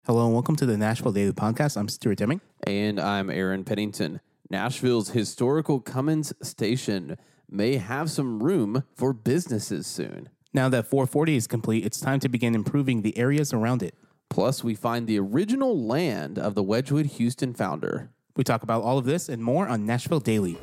Hello and welcome to the Nashville Daily Podcast. I'm Stuart Deming. And I'm Aaron Pennington. Nashville's historical Cummins Station may have some room for businesses soon. Now that 440 is complete, it's time to begin improving the areas around it. Plus, we find the original land of the Wedgwood Houston founder. We talk about all of this and more on Nashville Daily.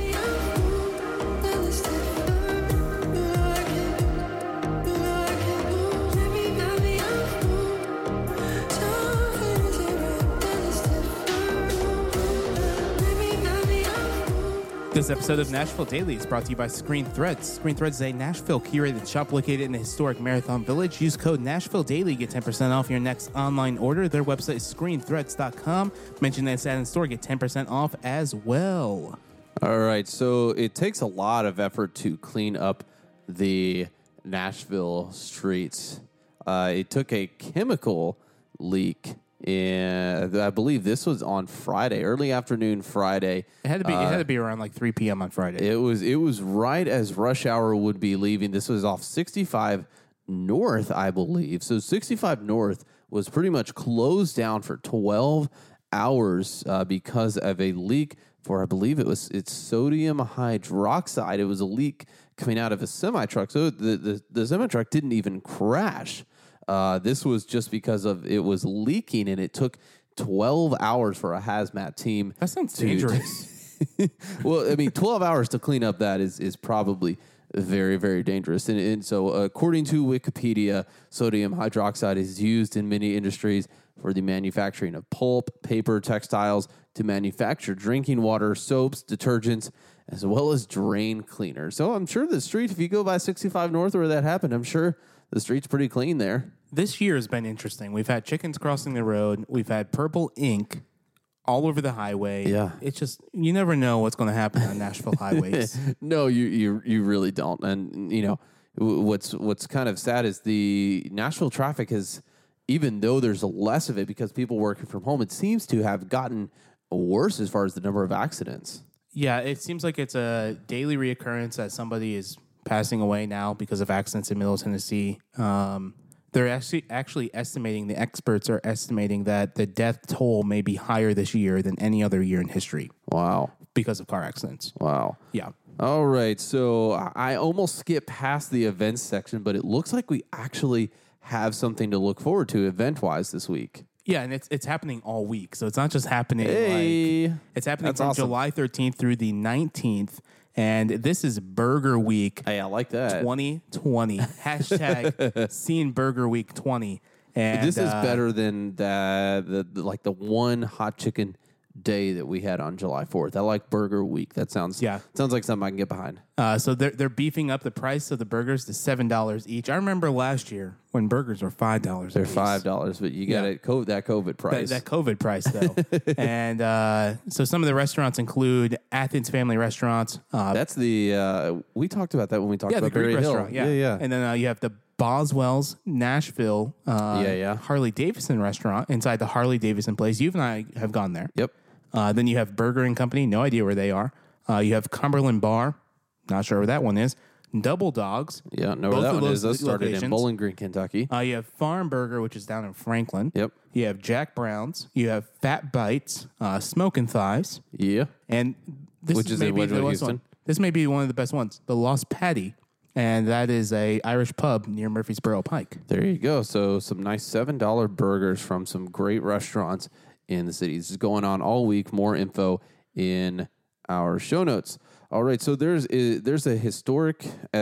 This episode of Nashville Daily is brought to you by Screen Threads. Screen Threads is a Nashville curated shop located in the historic Marathon Village. Use code Nashville Daily, get 10% off your next online order. Their website is screenthreads.com. Mention that it's at in store, get 10% off as well. All right, so it takes a lot of effort to clean up the Nashville streets. It took a chemical leak. And I believe this was on Friday, early afternoon Friday. It had to be around like 3 p.m. on Friday. It was right as rush hour would be leaving. This was off 65 North, I believe. So 65 North was pretty much closed down for 12 hours because of a leak for, I believe it's sodium hydroxide. It was a leak coming out of a semi-truck. So the semi-truck didn't even crash. This was just because of it was leaking, and it took 12 hours for a hazmat team. That sounds dangerous. Well, I mean, 12 hours to clean up that is probably very, very dangerous. And so, according to Wikipedia, sodium hydroxide is used in many industries for the manufacturing of pulp, paper, textiles, to manufacture drinking water, soaps, detergents, as well as drain cleaners. So I'm sure the street, if you go by 65 North where that happened, I'm sure the street's pretty clean there. This year has been interesting. We've had chickens crossing the road. We've had purple ink all over the highway. Yeah. It's just, you never know what's going to happen on Nashville highways. No, you really don't. And, you know, what's kind of sad is the Nashville traffic has, even though there's less of it because people working from home, it seems to have gotten worse as far as the number of accidents. Yeah, it seems like it's a daily reoccurrence that somebody is passing away now because of accidents in Middle Tennessee. They're actually estimating, the experts are estimating that the death toll may be higher this year than any other year in history. Wow. Because of car accidents. Wow. Yeah. All right. So I almost skipped past the events section, but it looks like we actually have something to look forward to event-wise this week. Yeah, and it's happening all week. So it's not just happening it's happening That's from awesome. July 13th through the 19th. And this is Burger Week Hey, I like that. 2020. Hashtag Seeing Burger Week 20. And This is better than the one hot chicken day that we had on July 4th. I like Burger Week. That sounds like something I can get behind. So they're beefing up the price of the burgers to $7 each. I remember last year when burgers were $5. They're $5, but you got that COVID price. That COVID price, though. And so some of the restaurants include Athens Family Restaurants. That's the we talked about that when we talked the about Greek Berry Hill. restaurant. Yeah. And then you have the Boswell's Nashville Harley Davidson restaurant inside the Harley Davidson place. You and I have gone there. Yep. Then you have Burger and Company. No idea where they are. You have Cumberland Bar. Not sure where that one is. Double Dogs. Yeah, know where that one is. Those started in Bowling Green, Kentucky. You have Farm Burger, which is down in Franklin. Yep. You have Jack Brown's. You have Fat Bites, Smoking Thighs. Yeah. And this Which is maybe in the Wedgwood, best one. Houston. This may be one of the best ones. The Lost Patty. And that is a Irish pub near Murfreesboro Pike. There you go. So some nice $7 burgers from some great restaurants in the city. This is going on all week. More info in our show notes. All right, so there's a historic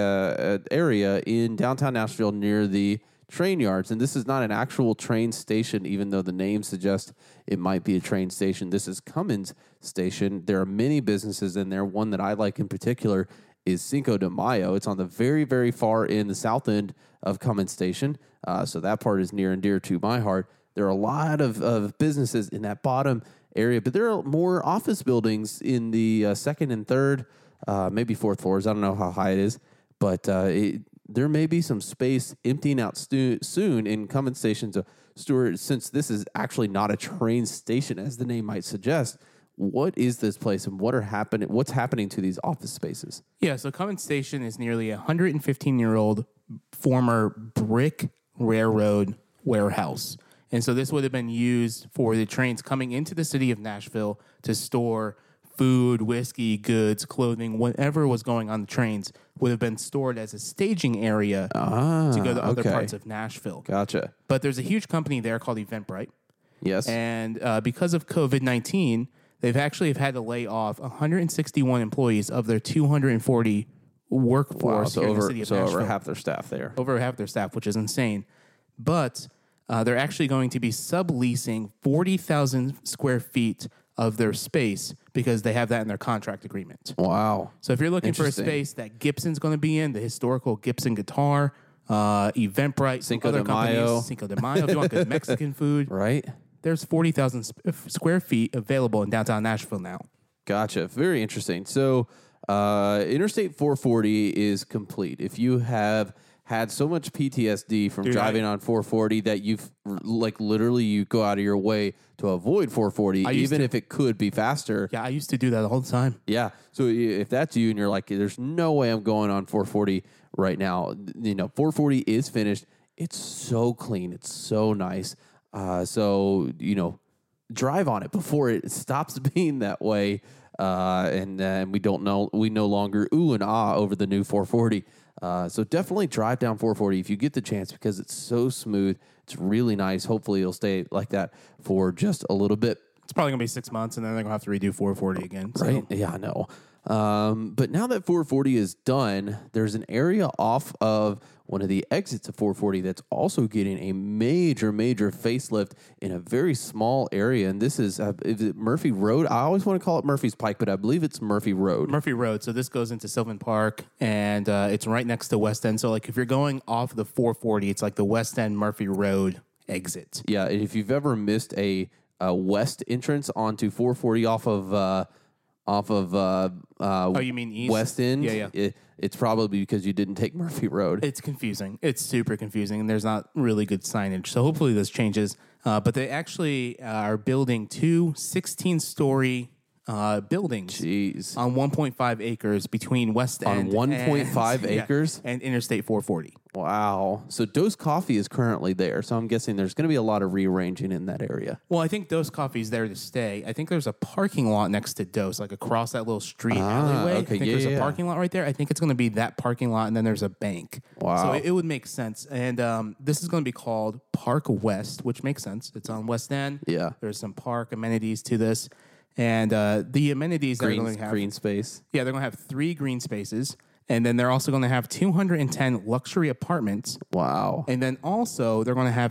area in downtown Nashville near the train yards, and this is not an actual train station, even though the name suggests it might be a train station. This is Cummins Station. There are many businesses in there. One that I like in particular is Cinco de Mayo. It's on the very, very far in the south end of Cummins Station, so that part is near and dear to my heart. There are a lot of businesses in that bottom area, but there are more office buildings in the second and third, maybe fourth floors. I don't know how high it is, but there may be some space emptying out soon in Cummins Station. So, Stuart, since this is actually not a train station, as the name might suggest, what is this place and what's happening to these office spaces? Yeah, so Cummins Station is nearly a 115-year-old former brick railroad warehouse. And so this would have been used for the trains coming into the city of Nashville to store food, whiskey, goods, clothing, whatever was going on the trains would have been stored as a staging area to go to other parts of Nashville. Gotcha. But there's a huge company there called Eventbrite. Yes. And because of COVID-19, they've actually have had to lay off 161 employees of their 240 workforce here in the city of Nashville. Over half their staff there. Over half their staff, which is insane. But they're actually going to be subleasing 40,000 square feet of their space because they have that in their contract agreement. Wow. So if you're looking for a space that Gibson's going to be in, the historical Gibson guitar, Eventbrite, Cinco other de Mayo. companies, Cinco de Mayo, if you want good Mexican food, Right? there's 40,000 square feet available in downtown Nashville now. Gotcha. Very interesting. So Interstate 440 is complete. If you have had so much PTSD from driving on 440 that you've literally you go out of your way to avoid 440, even if it could be faster. Yeah, I used to do that all the time. Yeah. So if that's you and you're like, there's no way I'm going on 440 right now. 440 is finished. It's so clean. It's so nice. So drive on it before it stops being that way. And we no longer ooh and ah over the new 440. So definitely drive down 440 if you get the chance because it's so smooth. It's really nice. Hopefully it'll stay like that for just a little bit. It's probably going to be 6 months, and then they're going to have to redo 440 again. So. Right? Yeah, I know. But now that 440 is done, there's an area off of one of the exits of 440 that's also getting a major facelift in a very small area. And this is it Murphy Road? I always want to call it Murphy's Pike, but I believe it's Murphy Road. Murphy Road. So this goes into Sylvan Park, and it's right next to West End. So like if you're going off the 440, it's like the West End Murphy Road exit. Yeah, and if you've ever missed a west entrance onto 440 off of oh, you mean east? West End? Yeah. It's probably because you didn't take Murphy Road. It's confusing. It's super confusing, and there's not really good signage. So hopefully this changes. But they actually are building two 16-story buildings Jeez. on 1.5 acres between West End on 1.5 acres and Interstate 440. Wow. So Dose Coffee is currently there. So I'm guessing there's going to be a lot of rearranging in that area. Well, I think Dose Coffee's there to stay. I think there's a parking lot next to Dose, like across that little street alleyway. Okay. I think there's a parking lot right there. I think it's going to be that parking lot, and then there's a bank. Wow. So it would make sense. And this is going to be called Park West, which makes sense. It's on West End. Yeah. There's some park amenities to this. And the amenities that they're going to have... Green space. Yeah, they're going to have 3 green spaces. And then they're also going to have 210 luxury apartments. Wow. And then also, they're going to have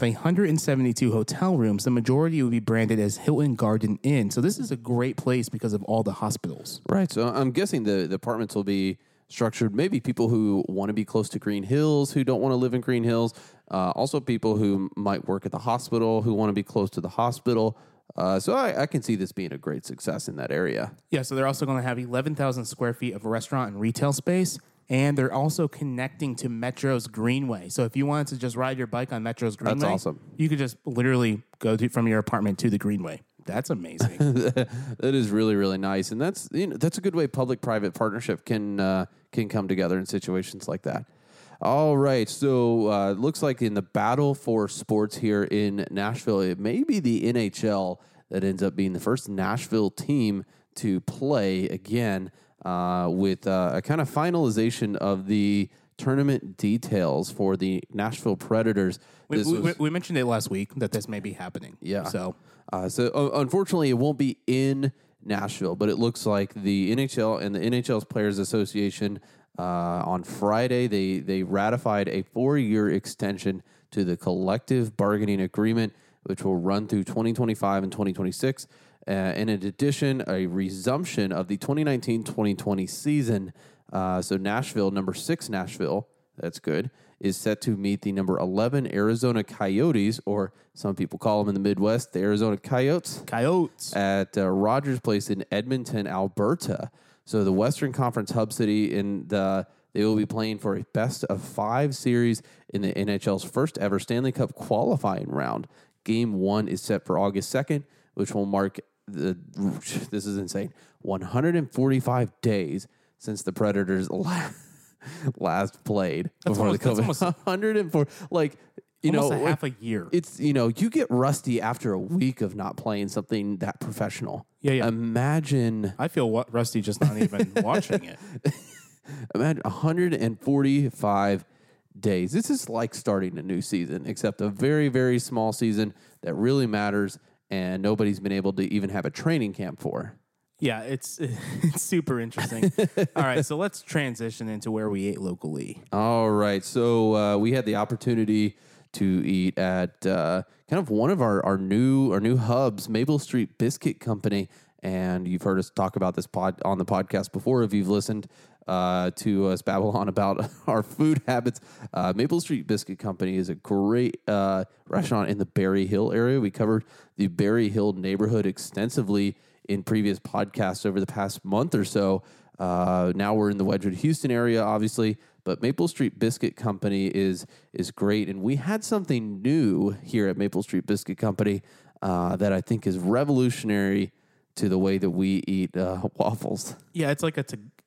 172 hotel rooms. The majority will be branded as Hilton Garden Inn. So this is a great place because of all the hospitals. Right. So I'm guessing the apartments will be structured. Maybe people who want to be close to Green Hills, who don't want to live in Green Hills. Also people who might work at the hospital, who want to be close to the hospital. So I can see this being a great success in that area. Yeah, so they're also going to have 11,000 square feet of restaurant and retail space, and they're also connecting to Metro's Greenway. So if you wanted to just ride your bike on Metro's Greenway, that's awesome. You could just literally go from your apartment to the Greenway. That's amazing. That is really, really nice, and that's a good way public-private partnership can come together in situations like that. All right, so looks like in the battle for sports here in Nashville, it may be the NHL that ends up being the first Nashville team to play again with a kind of finalization of the tournament details for the Nashville Predators. We mentioned it last week that this may be happening. Yeah. So unfortunately, it won't be in Nashville, but it looks like the NHL and the NHL's Players Association on Friday, they ratified a 4-year extension to the collective bargaining agreement, which will run through 2025 and 2026. And in addition, a resumption of the 2019-2020 season. So Nashville, number 6 Nashville, that's good, is set to meet the number 11 Arizona Coyotes, or some people call them in the Midwest, the Arizona Coyotes. At Rogers Place in Edmonton, Alberta. So the Western Conference hub city, they will be playing for a best-of-5 series in the NHL's first-ever Stanley Cup qualifying round. Game 1 is set for August 2nd, which will mark, this is insane, 145 days since the Predators last played before the COVID. 104. Almost a half a year. It's, you get rusty after a week of not playing something that professional. Yeah. Imagine. I feel rusty just not even watching it. Imagine 145 days. This is like starting a new season, except a very, very small season that really matters and nobody's been able to even have a training camp for. Yeah, it's super interesting. All right, so let's transition into where we ate locally. All right, so we had the opportunity to eat at kind of one of our new hubs, Maple Street Biscuit Company, and you've heard us talk about this on the podcast before if you've listened to us babble on about our food habits. Maple Street Biscuit Company is a great restaurant in the Berry Hill area. We covered the Berry Hill neighborhood extensively in previous podcasts over the past month or so. Now we're in the Wedgwood, Houston area, obviously, but Maple Street Biscuit Company is great. And we had something new here at Maple Street Biscuit Company that I think is revolutionary to the way that we eat waffles. Yeah, it's like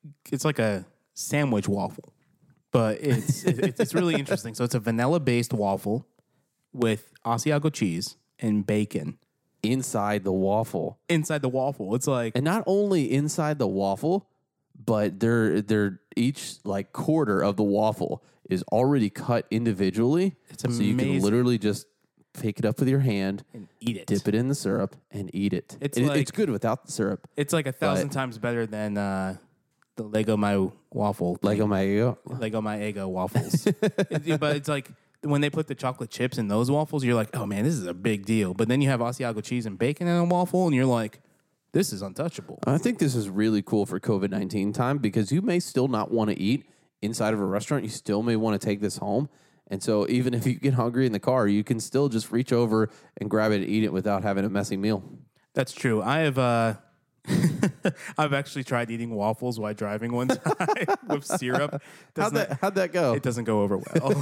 a sandwich waffle, but it's really interesting. So it's a vanilla-based waffle with Asiago cheese and bacon. Inside the waffle. It's like... And not only inside the waffle, but they're each like quarter of the waffle is already cut individually. It's amazing. So you can literally just pick it up with your hand and eat it. Dip it in the syrup and eat it. It's good without the syrup. It's like 1,000 times better than the Lego My Waffle. Lego My Ego waffles. But it's like... When they put the chocolate chips in those waffles, you're like, oh man, this is a big deal. But then you have Asiago cheese and bacon in a waffle, and you're like, this is untouchable. I think this is really cool for COVID-19 time because you may still not want to eat inside of a restaurant. You still may want to take this home. And so even if you get hungry in the car, you can still just reach over and grab it and eat it without having a messy meal. That's true. I have... I've actually tried eating waffles while driving one time with syrup. How'd that go? It doesn't go over well.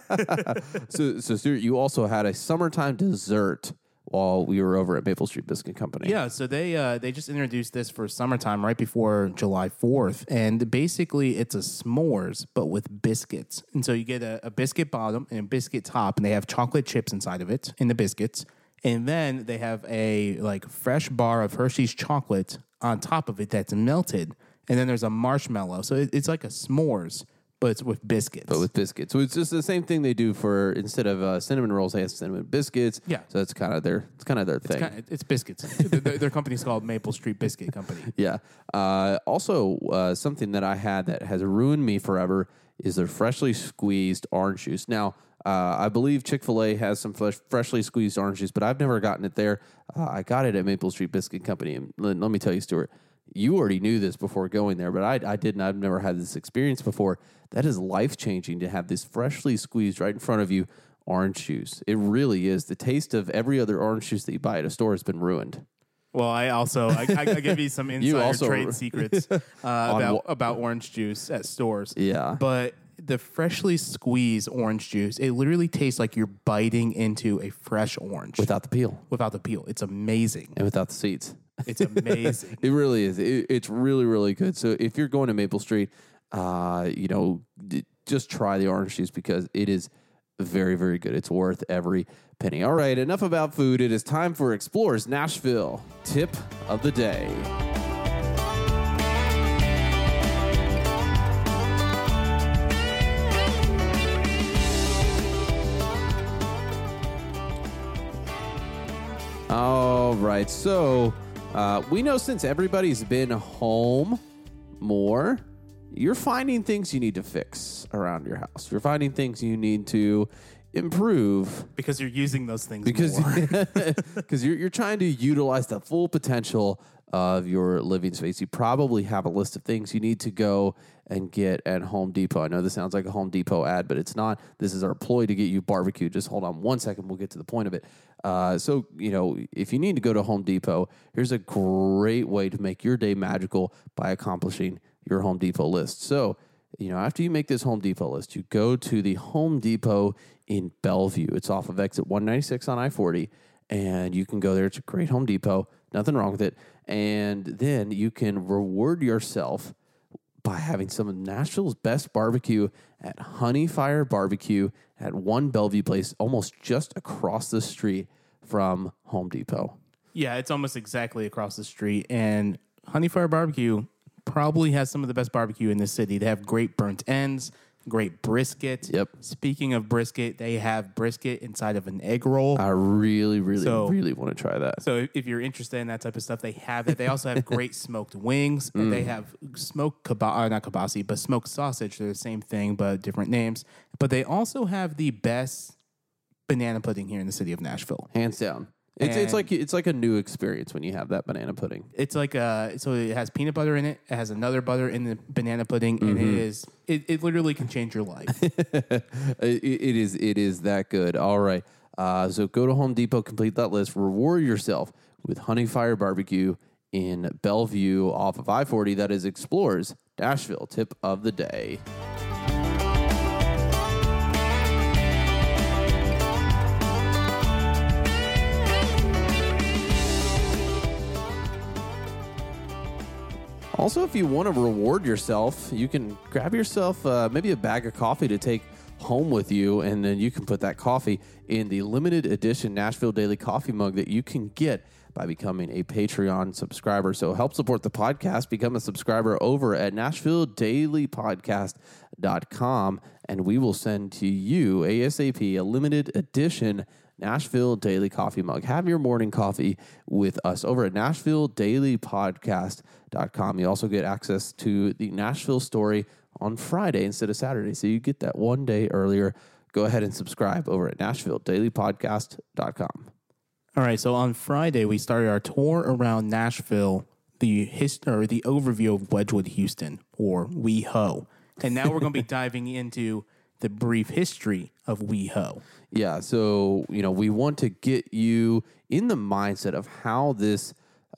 So Stuart, you also had a summertime dessert while we were over at Maple Street Biscuit Company. Yeah, so they just introduced this for summertime right before July 4th. And basically it's a s'mores, but with biscuits. And so you get a biscuit bottom and a biscuit top, and they have chocolate chips inside of it in the biscuits. And then they have a like fresh bar of Hershey's chocolate on top of it that's melted. And then there's a marshmallow. So it's like a s'mores, but it's with biscuits. So it's just the same thing they do for, instead of cinnamon rolls, they have cinnamon biscuits. Yeah. So it's kind of their thing. It's biscuits. Their company's called Maple Street Biscuit Company. Yeah. Also, something that I had that has ruined me forever is their freshly squeezed orange juice. Now, I believe Chick-fil-A has some freshly squeezed orange juice, but I've never gotten it there. I got it at Maple Street Biscuit Company. And let me tell you, Stuart, you already knew this before going there, but I didn't. I've never had this experience before. That is life-changing to have this freshly squeezed right in front of you orange juice. It really is. The taste of every other orange juice that you buy at a store has been ruined. Well, I give you some insider trade secrets about orange juice at stores. Yeah. But the freshly squeezed orange juice, it literally tastes like you're biting into a fresh orange. Without the peel. It's amazing. And without the seeds. It's amazing. It really is. It's really, really good. So if you're going to Maple Street, just try the orange juice because it is very, very good. It's worth every penny. All right, enough about food. It is time for Explorers Nashville Tip of the Day. All right, so we know since everybody's been home more, you're finding things you need to fix around your house. You're finding things you need to improve. Because you're using those things more. Because you're trying to utilize the full potential of your living space. You probably have a list of things you need to go and get at Home Depot. I know this sounds like a Home Depot ad, but it's not. This is our ploy to get you barbecue. Just hold on one second. We'll get to the point of it. So, if you need to go to Home Depot, here's a great way to make your day magical by accomplishing your Home Depot list. So, after you make this Home Depot list, you go to the Home Depot in Bellevue. It's off of exit 196 on I-40, and you can go there. It's a great Home Depot. Nothing wrong with it. And then you can reward yourself by having some of Nashville's best barbecue at Honey Fire Barbecue at One Bellevue Place, almost just across the street from Home Depot. Yeah, it's almost exactly across the street. And Honey Fire Barbecue probably has some of the best barbecue in the city. They have great burnt ends, great brisket. Yep. Speaking of brisket, they have brisket inside of an egg roll. I really want to try that. So if you're interested in that type of stuff, they have it. They also have great smoked wings. They have smoked not kibasi, but smoked sausage. They're the same thing, but different names. But they also have the best banana pudding here in the city of Nashville. Hands down. It's like a new experience when you have that banana pudding. It's like so it has peanut butter in it. It has another butter in the banana pudding, and it literally can change your life. It is that good. All right. So go to Home Depot, complete that list, reward yourself with Honey Fire Barbecue in Bellevue off of I-40. That is Explorers Nashville tip of the day. Also, if you want to reward yourself, you can grab yourself maybe a bag of coffee to take home with you, and then you can put that coffee in the limited edition Nashville Daily Coffee mug that you can get by becoming a Patreon subscriber. So help support the podcast. Become a subscriber over at NashvilleDailyPodcast.com, and we will send to you ASAP a limited edition Nashville Daily Coffee mug. Have your morning coffee with us over at NashvilleDailyPodcast.com. You also get access to the Nashville story on Friday instead of Saturday, so you get that one day earlier. Go ahead and subscribe over at NashvilleDailyPodcast.com. All right, so on Friday, we started our tour around Nashville, the overview of Wedgwood Houston, or WeHo. And now we're going to be diving into the brief history of WeHo. Yeah, so, we want to get you in the mindset of how this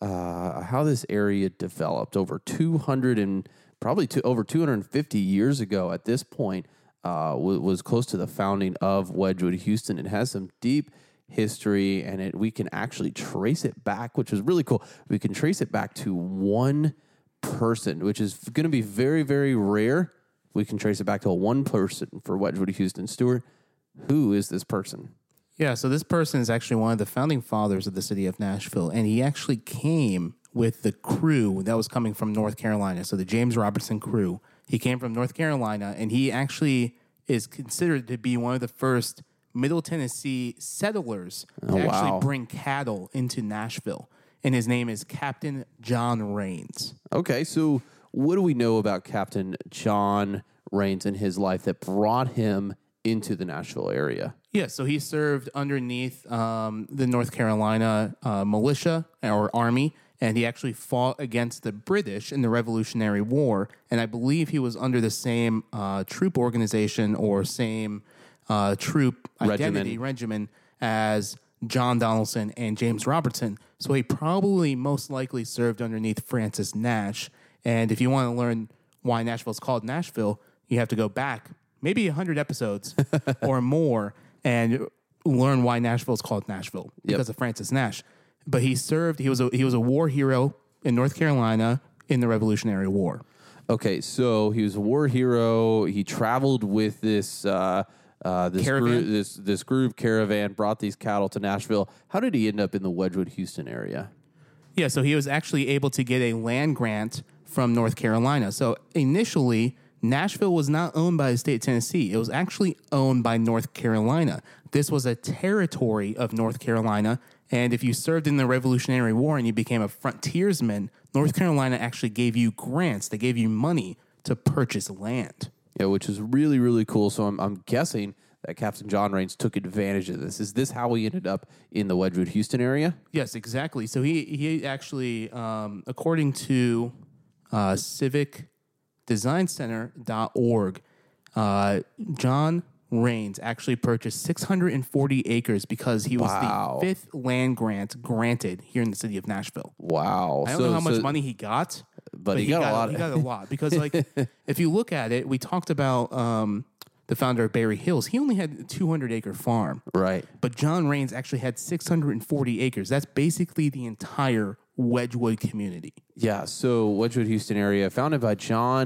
area developed over 200 and probably over 250 years ago at this point. Was close to the founding of Wedgwood Houston. It has some deep history, and we can actually trace it back, which is really cool. We can trace it back to one person, which is going to be very, very rare. We can trace it back to one person for Wedgwood Houston. Stuart, who is this person? Yeah, so this person is actually one of the founding fathers of the city of Nashville, and he actually came with the crew that was coming from North Carolina. So the James Robertson crew. He came from North Carolina, and he actually is considered to be one of the first Middle Tennessee settlers to actually bring cattle into Nashville. And his name is Captain John Rains. Okay, so what do we know about Captain John Rains and his life that brought him into the Nashville area? Yeah, so he served underneath the North Carolina militia or army, and he actually fought against the British in the Revolutionary War. And I believe he was under the same troop organization or same troop identity regimen as John Donaldson and James Robertson. So he probably most likely served underneath Francis Nash. And if you want to learn why Nashville is called Nashville, you have to go back maybe 100 episodes or more and learn why Nashville is called Nashville because of Francis Nash. But he served. He was a war hero in North Carolina in the Revolutionary War. Okay, so he was a war hero. He traveled with this group caravan, brought these cattle to Nashville. How did he end up in the Wedgwood Houston area? Yeah, so he was actually able to get a land grant from North Carolina. So initially, Nashville was not owned by the state of Tennessee. It was actually owned by North Carolina. This was a territory of North Carolina. And if you served in the Revolutionary War and you became a frontiersman, North Carolina actually gave you grants. They gave you money to purchase land. Yeah, which is really, really cool. So I'm guessing that Captain John Rains took advantage of this. Is this how he ended up in the Wedgwood Houston area? Yes, exactly. So he actually, according to civicdesigncenter.org, John Rains actually purchased 640 acres because he was the fifth land grant granted here in the city of Nashville. Wow. I don't know how much money he got, but he got a lot. He got a lot because, if you look at it, we talked about the founder of Berry Hills. He only had a 200-acre farm. Right. But John Rains actually had 640 acres. That's basically the entire Wedgwood community. Yeah, so Wedgwood Houston area, founded by John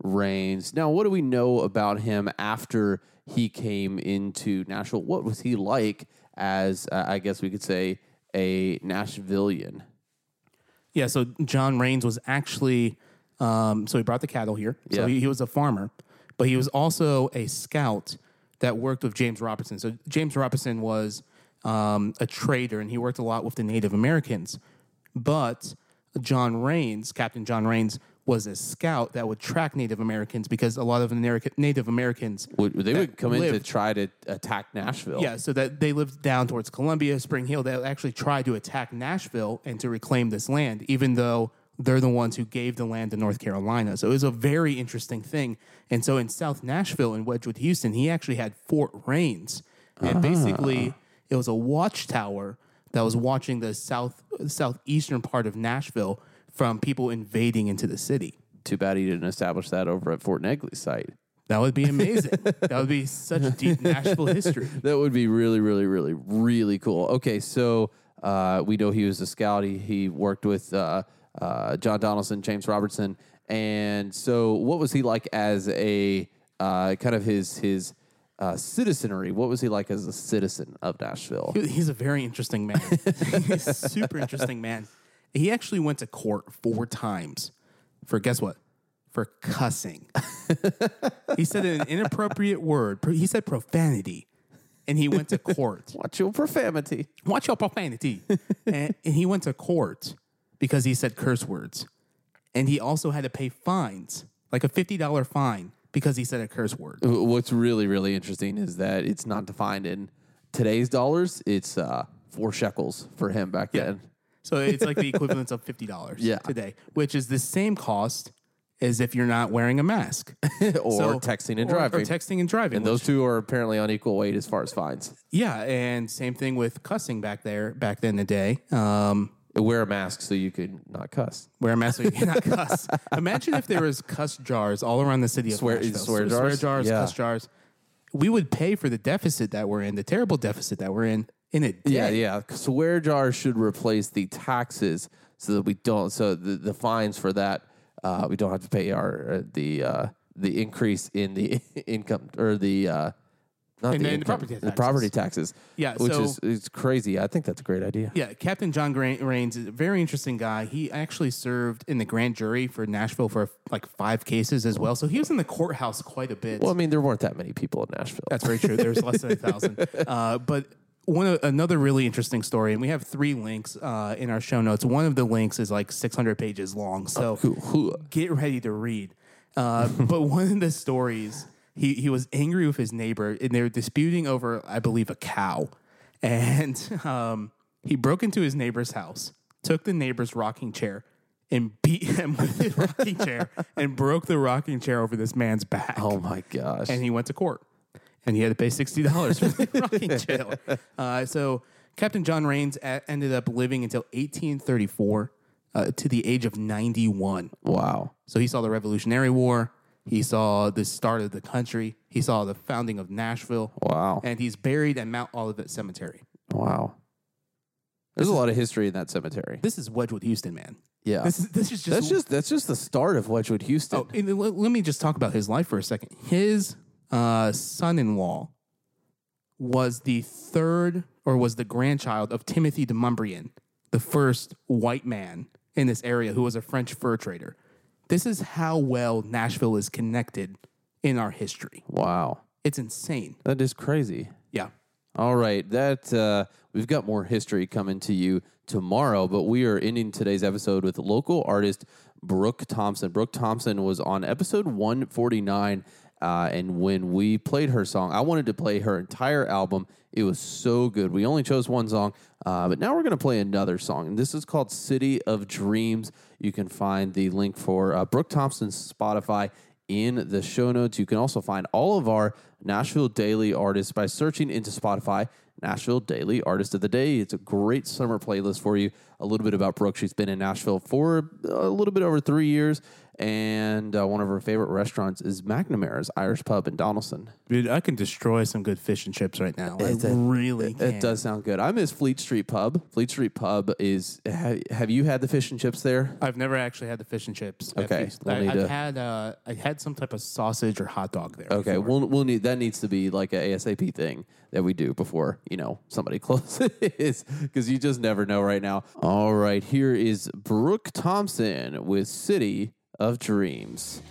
Rains. Now, what do we know about him after he came into Nashville? What was he like as, I guess we could say, a Nashvilleian? Yeah, so John Rains was actually, so he brought the cattle here. So Yeah. he was a farmer, but he was also a scout that worked with James Robertson. So James Robertson was a trader, and he worked a lot with the Native Americans. But John Rains, Captain John Rains, was a scout that would track Native Americans because a lot of Native Americans They would come in to lived- try to attack Nashville. Yeah, so that they lived down towards Columbia, Spring Hill. They actually tried to attack Nashville and to reclaim this land, even though they're the ones who gave the land to North Carolina. So it was a very interesting thing. And so in South Nashville in Wedgwood, Houston, he actually had Fort Rains. And basically, it was a watchtower that was watching the southeastern part of Nashville from people invading into the city. Too bad he didn't establish that over at Fort Negley's site. That would be amazing. That would be such deep Nashville history. That would be really, really, really, really cool. Okay, so we know he was a scout. He worked with John Donaldson, James Robertson. And so what was he like as a kind of his citizenry? What was he like as a citizen of Nashville? He's a very interesting man. He's a super interesting man. He actually went to court 4 times for, guess what? For cussing. He said an inappropriate word. He said profanity. And he went to court. Watch your profanity. Watch your profanity. And he went to court because he said curse words. And he also had to pay fines, like a $50 fine, because he said a curse word. What's really, really interesting is that it's not defined in today's dollars. It's 4 shekels for him back then. So it's like the equivalent of $50 today, which is the same cost as if you're not wearing a mask. Or texting and driving. Or texting and driving. And those two are apparently on equal weight as far as fines. Yeah, and same thing with cussing back then in the day. Wear a mask so you could not cuss. Wear a mask so you cannot cuss. Imagine if there was cuss jars all around the city of Nashville. Swear jars? Swear jars, Yeah. cuss jars. We would pay for the deficit that we're in, the terrible deficit that we're in a day. Yeah. Swear jars should replace the taxes so that we don't. So the fines for that we don't have to pay the increase in the income or the not And the then income, property the taxes. property taxes. Yeah, which so- is crazy. I think that's a great idea. Yeah, Captain John Rains is a very interesting guy. He actually served in the grand jury for Nashville for like 5 cases as well. So he was in the courthouse quite a bit. Well, I mean, there weren't that many people in Nashville. That's very true. There's less than 1,000. But another really interesting story, and we have 3 links in our show notes. One of the links is like 600 pages long, so get ready to read. But one of the stories, he was angry with his neighbor, and they were disputing over, I believe, a cow. And he broke into his neighbor's house, took the neighbor's rocking chair, and beat him with his rocking chair, and broke the rocking chair over this man's back. Oh my gosh! And he went to court. And he had to pay $60 for the rocking chair. So Captain John Rains ended up living until 1834 to the age of 91. Wow. So he saw the Revolutionary War. He saw the start of the country. He saw the founding of Nashville. Wow. And he's buried at Mount Olivet Cemetery. Wow. There's a lot of history in that cemetery. This is Wedgwood, Houston, man. Yeah. This is just That's just the start of Wedgwood, Houston. Oh, and let me just talk about his life for a second. His son-in-law was the grandchild of Timothy de Montbriand, the first white man in this area who was a French fur trader. This is how well Nashville is connected in our history. Wow. It's insane. That is crazy. Yeah. All right, we've got more history coming to you tomorrow, but we are ending today's episode with local artist Brooke Thompson. Brooke Thompson was on episode 149, and when we played her song, I wanted to play her entire album. It was so good. We only chose one song, but now we're going to play another song, and this is called City of Dreams. You can find the link for Brooke Thompson's Spotify in the show notes. You can also find all of our Nashville Daily artists by searching into Spotify, Nashville Daily Artist of the Day. It's a great summer playlist for you. A little bit about Brooke. She's been in Nashville for a little bit over 3 years, and one of our favorite restaurants is McNamara's Irish Pub in Donaldson. Dude, I can destroy some good fish and chips right now. I really can. It does sound good. I miss Fleet Street Pub. Fleet Street Pub is. Have you had the fish and chips there? I've never actually had the fish and chips. Okay, I had some type of sausage or hot dog there. Okay, before. we'll need that needs to be like an ASAP thing that we do before somebody closes, because you just never know right now. All right, here is Brooke Thompson with City of Dreams.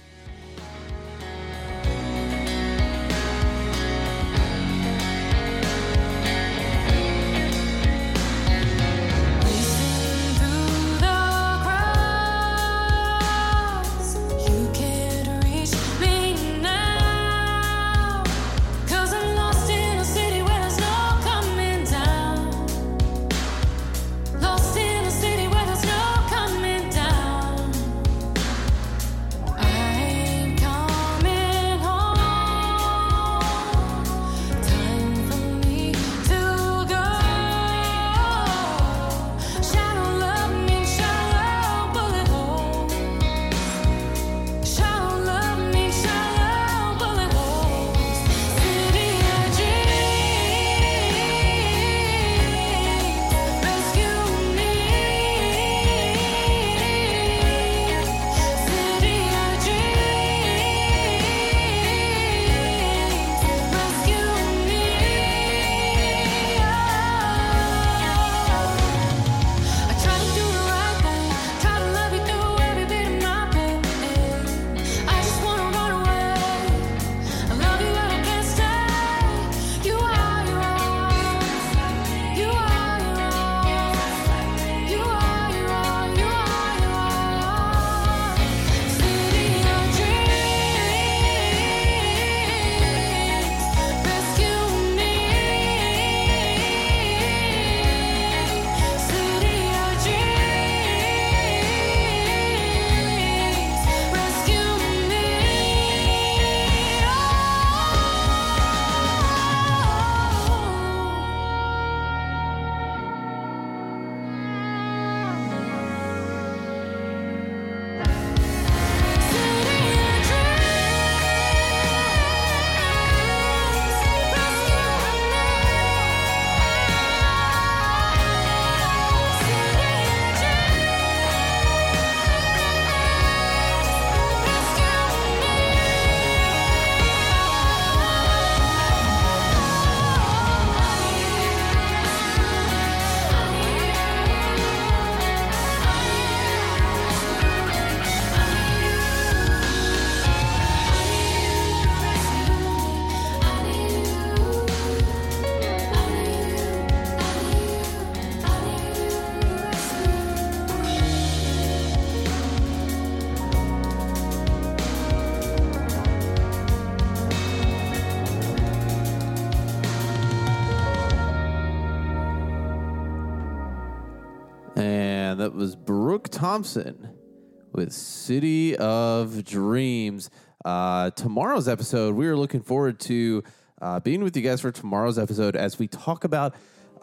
And that was Brooke Thompson with City of Dreams. Tomorrow's episode, we are looking forward to being with you guys for tomorrow's episode as we talk about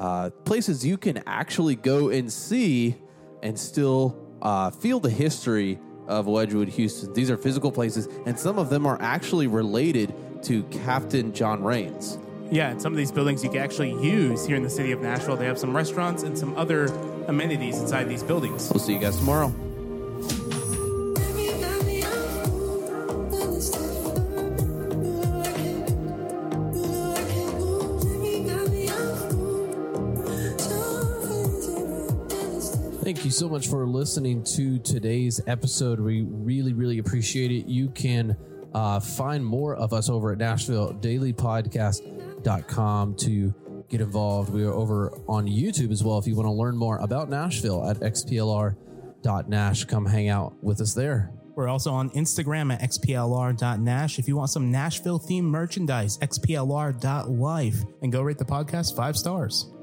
places you can actually go and see and still feel the history of Wedgwood, Houston. These are physical places, and some of them are actually related to Captain John Rains. Yeah, and some of these buildings you can actually use here in the city of Nashville. They have some restaurants and some other amenities inside these buildings. We'll see you guys tomorrow. Thank you so much for listening to today's episode. We really, really appreciate it. You can find more of us over at NashvilleDailyPodcast.com to get involved. We are over on YouTube as well. If you want to learn more about Nashville at xplr.nash, come hang out with us there. We're also on Instagram at xplr.nash. If you want some Nashville-themed merchandise, xplr.life. And go rate the podcast 5 stars.